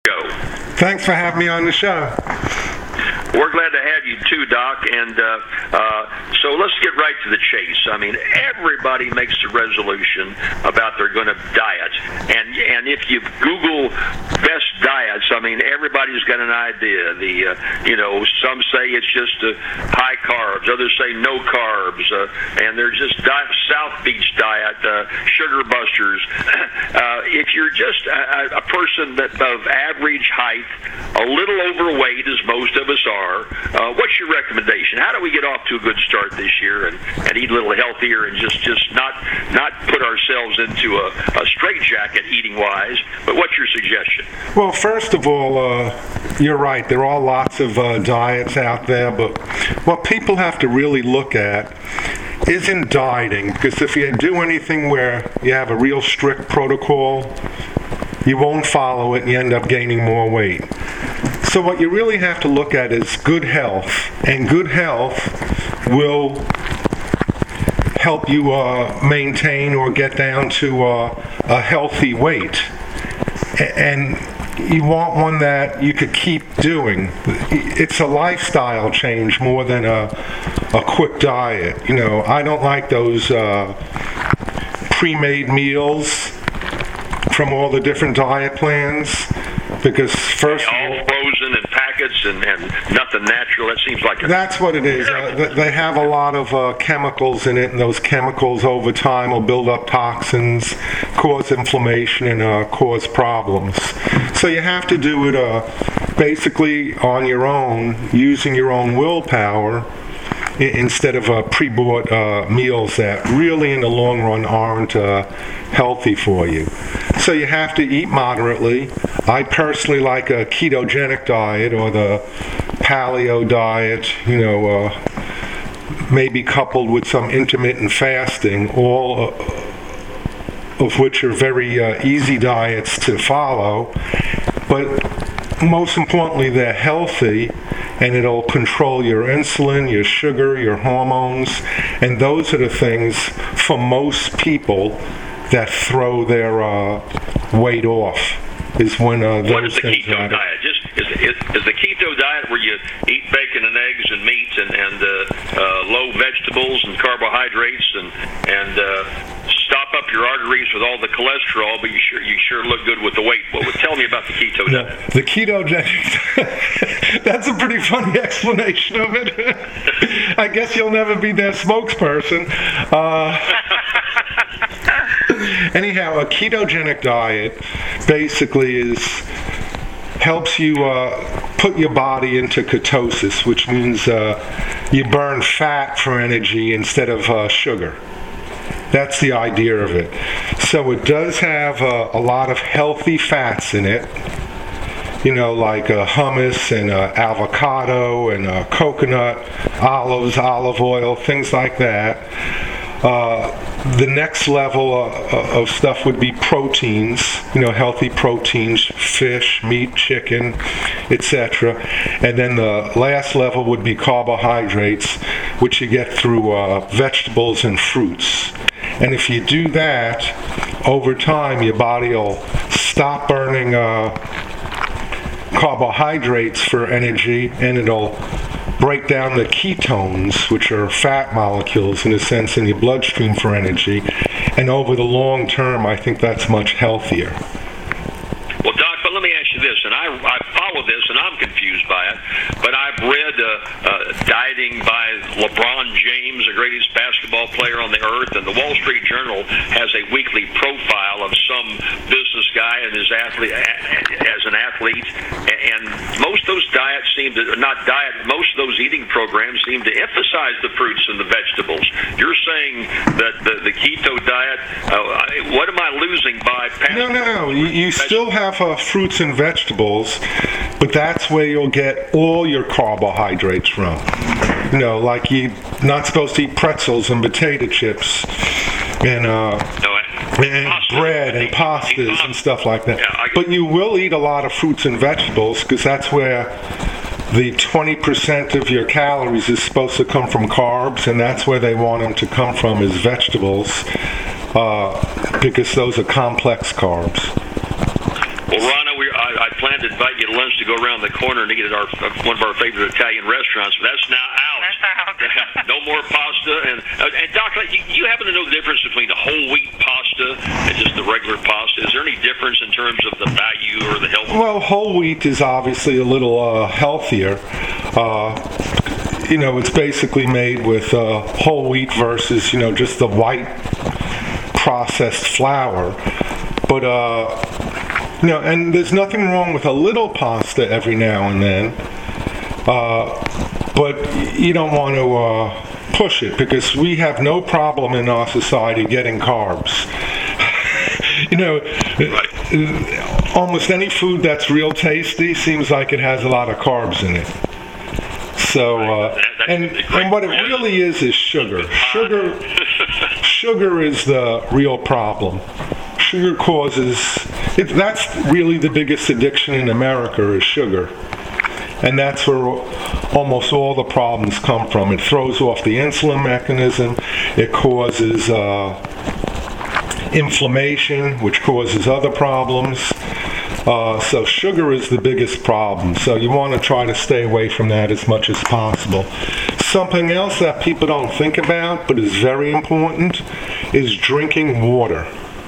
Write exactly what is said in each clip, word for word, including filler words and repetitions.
Go. Thanks for having me on the show. We're glad to have you too, Doc. And uh, uh, so let's get right to the chase. I mean, everybody makes a resolution about they're going to diet. And and if you Google best diets, I mean, everybody's got an idea. The uh, you know, some say it's just uh, high carbs. Others say no carbs. Uh, and there's just di- South Beach diet, uh, sugar busters. uh, if you're just a, a person that of average height, a little overweight, as most of us are, Uh, what's your recommendation? How do we get off to a good start this year and, and eat a little healthier and just, just not not put ourselves into a, a straitjacket eating-wise? But what's your suggestion? Well, first of all, uh, you're right. There are lots of uh, diets out there, but what people have to really look at isn't dieting, because if you do anything where you have a real strict protocol, you won't follow it and you end up gaining more weight. So what you really have to look at is good health, and good health will help you uh, maintain or get down to uh, a healthy weight. And you want one that you could keep doing. It's a lifestyle change more than a, a quick diet. You know, I don't like those uh, pre-made meals from all the different diet plans, because first of all, all frozen and packets and, and nothing natural. That seems like a that's what it is. Uh, they have a lot of uh, chemicals in it, and those chemicals over time will build up toxins, cause inflammation, and uh, cause problems. So you have to do it uh, basically on your own, using your own willpower, instead of uh, pre-bought uh, meals that really in the long run aren't uh, healthy for you. So you have to eat moderately. I personally like a ketogenic diet or the paleo diet, you know, uh, maybe coupled with some intermittent fasting, all uh, of which are very uh, easy diets to follow. But most importantly, they're healthy, and it'll control your insulin, your sugar, your hormones, and those are the things for most people that throw their uh, weight off, is when uh, those what is the things keto happen. diet? Just is, is, is the keto diet where you eat bacon and eggs and meats and, and uh, uh, low vegetables and carbohydrates and and uh, stop up your arteries with all the cholesterol, but you sure you sure look good with the weight? Well, tell me about the keto No, diet. the ketogenic, that's a pretty funny explanation of it. I guess you'll never be their spokesperson. Uh, anyhow, a ketogenic diet basically is helps you uh, put your body into ketosis, which means uh, you burn fat for energy instead of uh, sugar. That's the idea of it. So it does have uh, a lot of healthy fats in it, you know, like uh, hummus and uh, avocado and uh, coconut, olives, olive oil, things like that. Uh, the next level uh, of stuff would be proteins, you know, healthy proteins, fish, meat, chicken, et cetera. And then the last level would be carbohydrates, which you get through uh, vegetables and fruits. And if you do that, over time your body will stop burning uh, carbohydrates for energy, and it'll break down the ketones, which are fat molecules in a sense, in your bloodstream for energy. And over the long term, I think that's much healthier. Well, Doc, but let me ask you this, and I, I follow this, and I'm confused by it, but I've read uh, uh, dieting by LeBron James, the greatest basketball player on the earth, and the Wall Street Journal has a weekly profile of some business guy and his athlete as an athlete, and most of those diets seem to, not diet, most of those eating programs seem to emphasize the fruits and the vegetables. You're saying that the, the keto diet, uh, what am I losing by passing? No, no, no. You, you still have uh, fruits and vegetables, but that's where you'll get all your carbohydrates from. You know, like you're not supposed to eat pretzels and potato chips and uh, no, and pasta. bread and pastas and stuff like that. Yeah, but you will eat a lot of fruits and vegetables, because that's where the twenty percent of your calories is supposed to come from carbs, and that's where they want them to come from, is vegetables, uh, because those are complex carbs. Well, Rhonda, we, I, I plan to invite you to lunch to go around the corner and eat at our one of our favorite Italian restaurants, but that's now out. That's out. No more pasta. And, uh, and Doc, you, you happen to know the difference between the whole wheat pasta and just the regular pasta? Is there any difference in terms of the value or the health? Well, whole wheat is obviously a little uh, healthier. Uh, you know, it's basically made with uh, whole wheat versus, you know, just the white processed flour. But, uh, you know, and there's nothing wrong with a little pasta every now and then. Uh, but you don't want to uh, push it, because we have no problem in our society getting carbs. You know, right. Almost any food that's real tasty seems like it has a lot of carbs in it. So, uh, and, and what it really is is sugar. Sugar, sugar is the real problem. Sugar causes, it, that's really the biggest addiction in America is sugar. And that's where almost all the problems come from. It throws off the insulin mechanism. It causes uh, inflammation, which causes other problems. Uh, so sugar is the biggest problem. So you want to try to stay away from that as much as possible. Something else that people don't think about, but is very important, is drinking water.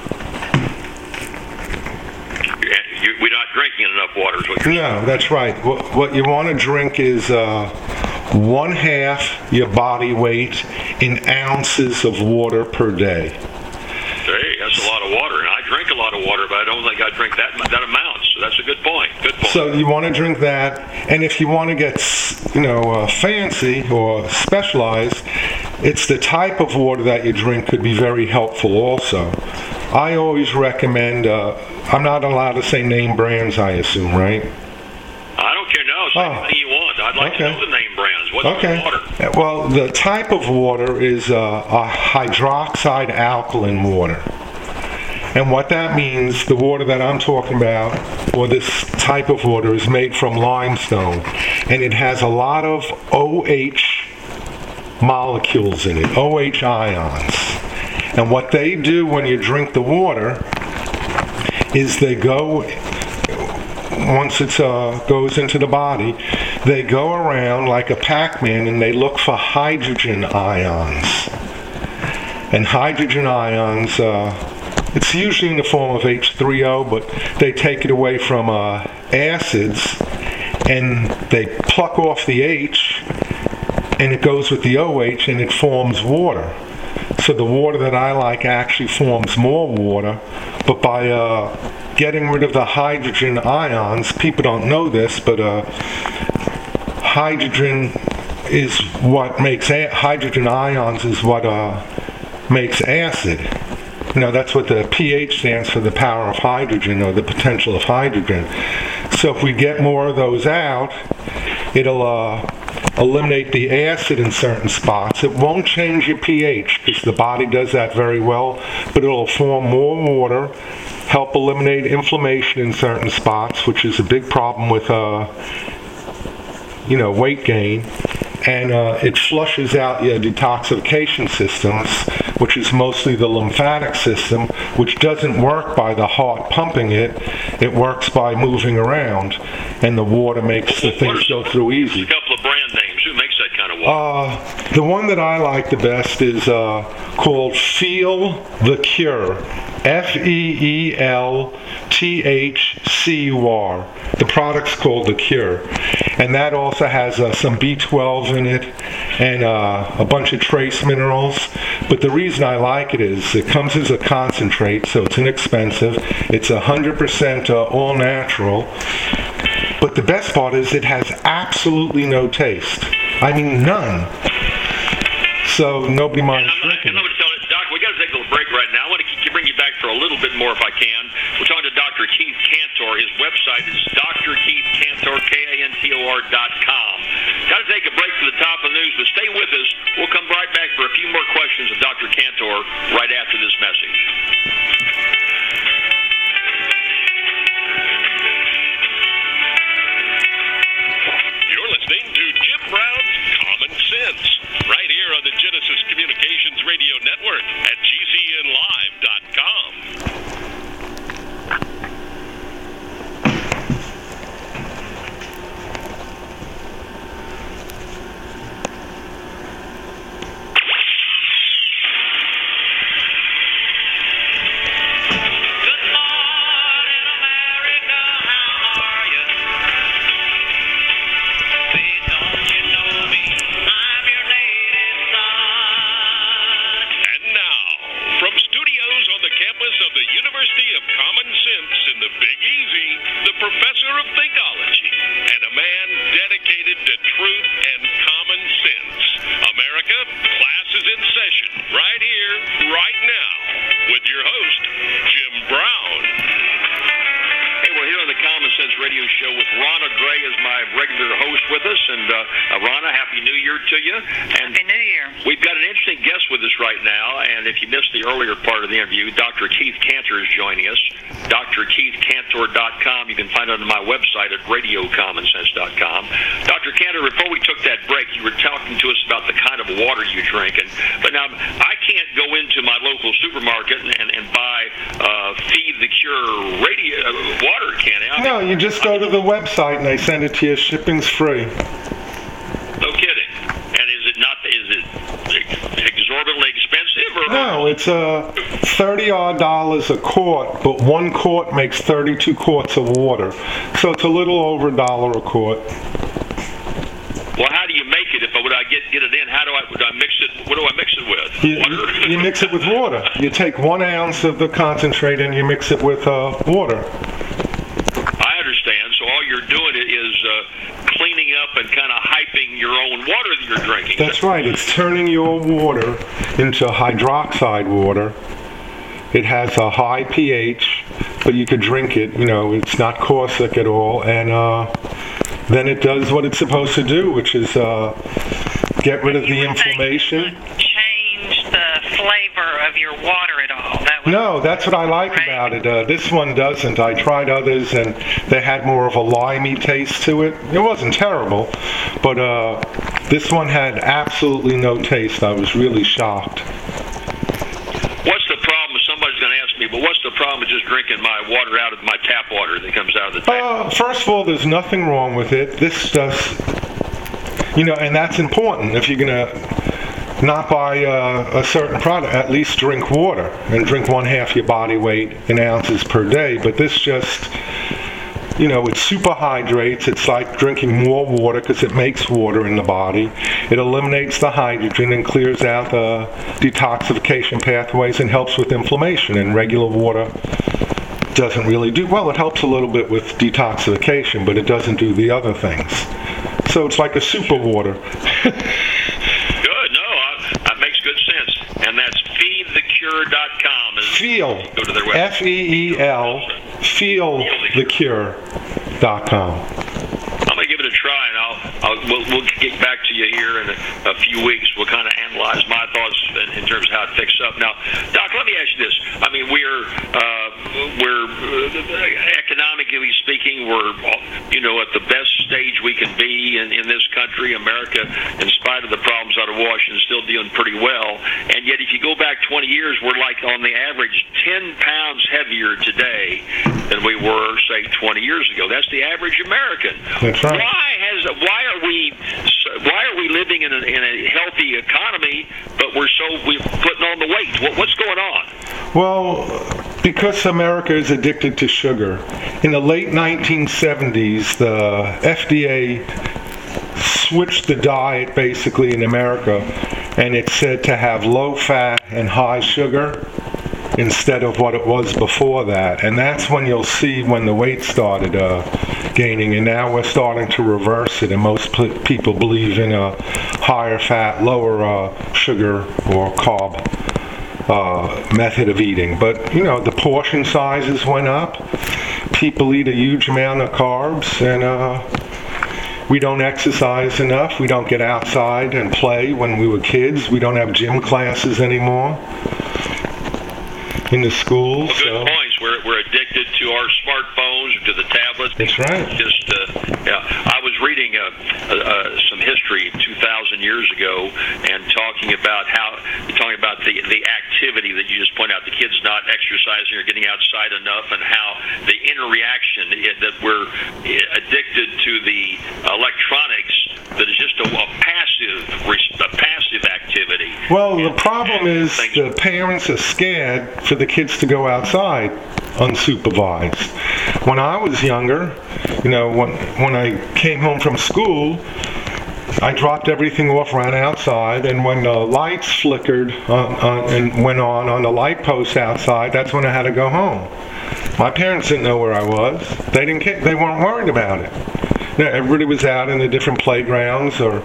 We're not drinking enough water. Is what you're no, saying. That's right. What, what you want to drink is uh, one half your body weight in ounces of water per day. Hey, that's a lot of water, and I drink a lot of water, but I don't think I drink that that amount. So that's a good point. Good point. So you want to drink that, and if you want to get, you know, uh, fancy or specialized, it's the type of water that you drink could be very helpful also. I always recommend. Uh, I'm not allowed to say name brands, I assume, right? I don't care. No, say oh. anything you want. I'd like okay. to know the name brands. What's okay. the water? Well, the type of water is uh, a hydroxide alkaline water. And what that means, the water that I'm talking about, or this type of water, is made from limestone. And it has a lot of O H molecules in it, O H ions. And what they do when you drink the water is they go, once it uh, goes into the body, they go around like a Pac-Man and they look for hydrogen ions. And hydrogen ions, uh, it's usually in the form of H three O, but they take it away from uh, acids and they pluck off the H and it goes with the O H and it forms water. So the water that I like actually forms more water, but by uh, getting rid of the hydrogen ions, people don't know this, but uh, hydrogen is what makes, a- hydrogen ions is what uh, makes acid. You know, that's what the pH stands for, the power of hydrogen, or the potential of hydrogen. So if we get more of those out, it'll uh, eliminate the acid in certain spots. It won't change your pH, because the body does that very well, but it'll form more water, help eliminate inflammation in certain spots, which is a big problem with, uh, you know, weight gain. And uh, it flushes out your detoxification systems, which is mostly the lymphatic system, which doesn't work by the heart pumping it. It works by moving around, and the water makes the things go through easy. A couple of brand names. Who makes that kind of water? Uh, the one that I like the best is uh, called Feel the Cure. F E E L T H C U R. The product's called The Cure. And that also has uh, some B twelve in it and uh, a bunch of trace minerals. But the reason I like it is it comes as a concentrate, so it's inexpensive. It's one hundred percent uh, all natural. But the best part is it has absolutely no taste. I mean, none. So nobody minds drinking it. Doc, we got to take a little break right now. I want to bring you back for a little bit more if I can. We're talking to Doctor Keith Kantor. His website is D R Keith Kantor, K A N T O R dot com. Got to take a break for the top of the news, but stay with us. We'll come right back for a few more questions of Doctor Kantor right after this message. You're listening to Jim Brown's Common Sense, right here on the Genesis Communications Radio Network at G C N live dot com. of Thinkology, and a man dedicated to truth and common sense. America, class is in session right here, right now, with your host, Jim Brown. Hey, we're here on the Common Sense Radio Show with Ronna Gray as my regular host with us. And uh, Ronna, Happy New Year to you. And Happy New Year. We've got an interesting guest with us right now. And if you missed the earlier part of the interview, Doctor Keith Cantor is joining us. D R Keith Cantor dot com. You can find it on my website at radio common sense dot com. Doctor Cantor, before we took that break, you were talking to us about the kind of water you drink. And but now I can't go into my local supermarket and, and, and buy uh, Feed the Cure radio uh, water, can I? I mean, No, you just go to the website and they send it to you. Shipping's free. No kidding. And is it not? Is it exorbitantly expensive? Or No, it's uh, thirty odd dollars a quart, but one quart makes thirty-two quarts of water. So it's a little over a dollar a quart. Well, how do you make it? If I would I get get it in, how do I would I mix it? What do I mix it with? You, Water. you mix it with water. You take one ounce of the concentrate and you mix it with uh, water. I understand. So all you're doing is uh, cleaning up and kind of hyping your own water that you're drinking. That's right. It's turning your water into hydroxide water. It has a high pH, but you could drink it. You know, it's not caustic at all, and uh, then it does what it's supposed to do, which is uh, get rid of the inflammation. Change the flavor of your water at all. That was No, that's what I like right. about it. Uh, this one doesn't. I tried others, and they had more of a limey taste to it. It wasn't terrible, but uh, this one had absolutely no taste. I was really shocked. What's the problem? Somebody's going to ask me, but what's the problem with just drinking my water out of my tap water that comes out of the tap? Uh, first of all, there's nothing wrong with it. This does, you know, and that's important. If you're going to not buy uh, a certain product, at least drink water and drink one half your body weight in ounces per day. But this just, you know, it super hydrates. It's like drinking more water because it makes water in the body. It eliminates the hydrogen and clears out the detoxification pathways and helps with inflammation. And regular water doesn't really do, well, it helps a little bit with detoxification, but it doesn't do the other things. So it's like a super water. Good. No, I, that makes good sense. And that's feed the cure dot com. Feel, Go to their website. F E E L, feel the cure dot com. I'm going to give it a try, and I'll, I'll we'll, we'll get back to you here in a, a few weeks. We'll kind of analyze my thoughts in, in terms of how it fixed up. Now, Doc, let me ask you this. I mean, we're uh, we're uh, economically speaking, we're you know at the best stage we can be in, in this country. America, in spite of the problems out of Washington, still doing pretty well. And yet, if you go back twenty years, we're like on the average ten pounds heavier today than we were, say, twenty years ago. That's the average American. That's right. Why has why are we why are we living in a, in a healthy economy, but we're so we're putting on the weight? What, what's going on? Well, because America is addicted to sugar. In the late nineteen seventies, the F D A switched the diet basically in America, and it said to have low fat and high sugar instead of what it was before that. And that's when you'll see when the weight started uh, gaining, and now we're starting to reverse it, and most p- people believe in a higher fat, lower uh, sugar or carb uh, method of eating. But, you know, the portion sizes went up. People eat a huge amount of carbs, and uh, we don't exercise enough. We don't get outside and play when we were kids. We don't have gym classes anymore in the schools. Well, good So. points. We're we're addicted to our smartphones, to the tablets. That's right. Just uh, yeah. I was reading uh, uh, some history two thousand years ago, and talking about how talking about the the activity that you just pointed out. The kids not exercising or getting outside enough, and how the interreaction that we're addicted to the electronics. That is just a, a passive a passive activity. Well, the And- problem and is things- the parents are scared for the kids to go outside unsupervised. When I was younger, you know, when when I came home from school, I dropped everything off, ran outside, and when the lights flickered on, on, and went on on the light post outside, that's when I had to go home. My parents didn't know where I was. They didn't care. They weren't worried about it. You know, everybody was out in the different playgrounds or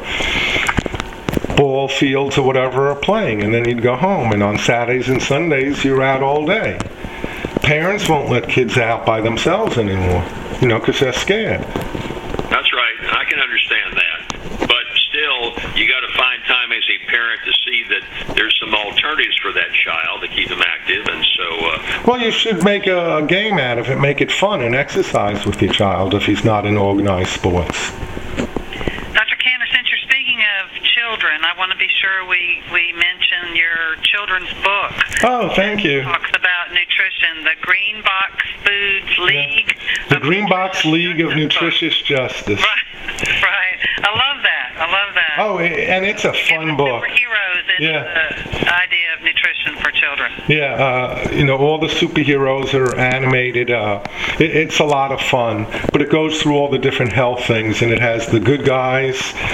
ball fields or whatever playing, and then you'd go home. And on Saturdays and Sundays, you're out all day. Parents won't let kids out by themselves anymore, you know, because they're scared. That's right. I can understand that. But still, you got to find time as a parent to see that there's some alternatives for that child to keep them active. And so, uh, well, you should make a game out of it, make it fun, and exercise with your child if he's not in organized sports. Doctor Cantor, since you're speaking of children, I want to be sure we, we mention your children's book. Oh, thank you. It talks about nutrition, the Green Box Foods League. Yeah. The Green Box League of Nutritious Justice. Right, right. I love that. I love that. Oh, and it's a fun book. Superheroes into Yeah. the idea of nutrition for children. Yeah, uh, you know, all the superheroes are animated. Uh, it, it's a lot of fun, but it goes through all the different health things, and it has the good guys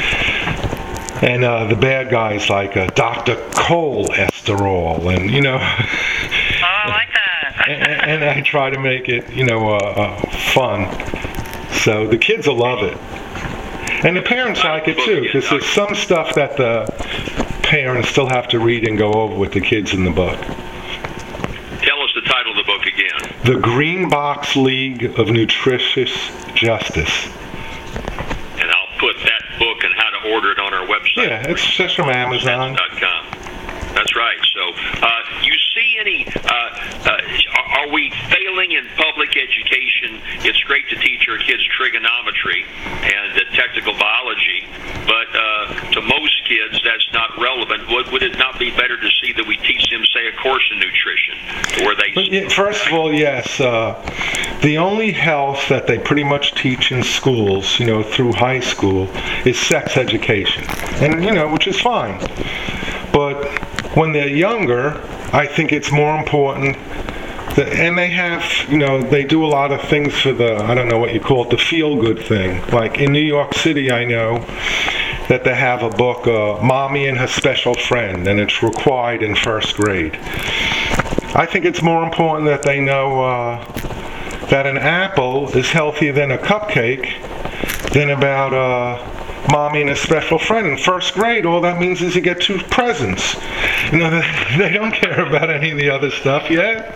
and uh, the bad guys, like uh, Doctor Cholesterol, and you know. Oh, I like that. and, and I try to make it, you know, uh, uh, fun. So the kids will love it. And the parents like it too, because there's some stuff that the parents still have to read and go over with the kids in the book. tell us the title of the book again. The Green Box League of Nutritious Justice. And I'll put that book and how to order it on our website. Yeah, it's just from Amazon. That's right. So, uh, you see any, uh, uh, are we failing in public education? It's great to teach our kids trigonometry and uh, technical biology, but uh, to most kids that's not relevant. Would, would it not be better to see that we teach them, say, a course in nutrition? Where they But, yeah, first of all, yes. Uh, the only health that they pretty much teach in schools, you know, through high school, is sex education. And, you know, which is fine. But when they're younger, I think it's more important that, and they have, you know, they do a lot of things for the, I don't know what you call it, the feel-good thing. Like in New York City, I know that they have a book, uh, Mommy and Her Special Friend, and it's required in first grade. I think it's more important that they know uh, that an apple is healthier than a cupcake than about uh, Mommy and a special friend. In first grade, all that means is you get two presents. You know, they, they don't care about any of the other stuff yet.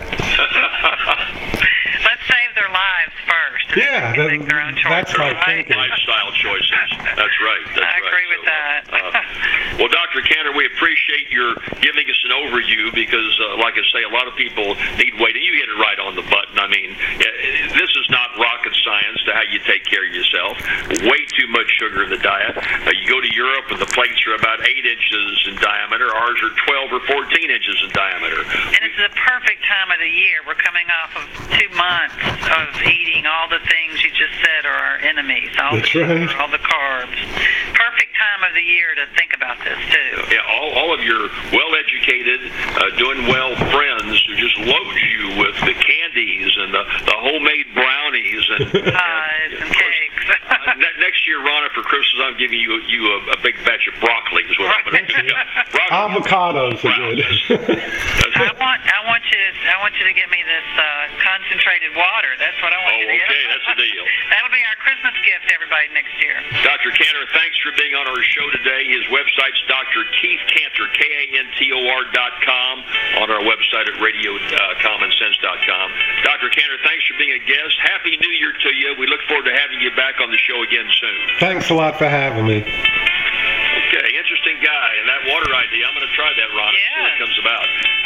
Let's save their lives first. Yeah, They that, can make their own that's choices, my right? thinking. lifestyle choices. That's right. That's I agree right. with that. uh, well, Doctor Cantor, we appreciate your giving us an overview because, uh, like I say, a lot of people need weight, and you hit it right on the button. I mean, uh, this is not rocket science to how you take care of yourself. Way too much sugar in the diet. Uh, you go to Europe, and the plates are about eight inches in diameter. Ours are twelve or fourteen inches in diameter. And it's the perfect time of the year. We're coming off of two months of eating all the things you just said are our enemies. All That's the sugar, right. all the carbs. Perfect time of the year to think about this, too. Yeah, all, all of your well-educated, uh, doing well friends who just load you with the candies and the, the homemade brownies and Pies and of course, cakes. uh, ne- next year, Ronna, for Christmas, I'm giving you you a, a big batch of broccoli. Is what I'm going to do. Broccoli. Avocados are good. That's I it. want, I want you, to, I want you to get me this uh, concentrated water. That's what I want Oh, you to get. okay, that's the deal. That'll be our Christmas gift to everybody next year. Doctor Cantor, thanks for being on our show today. His website's Doctor Keith Cantor, K A N T O R dot com, on our website at radio common sense dot com. Doctor Cantor, thanks for being a guest. Happy New Year to you. We look forward to having you back on the show again soon. Thanks a lot for having me. Okay, interesting guy. And that water idea, I'm going to try that, Ron, and see Yeah. what comes about.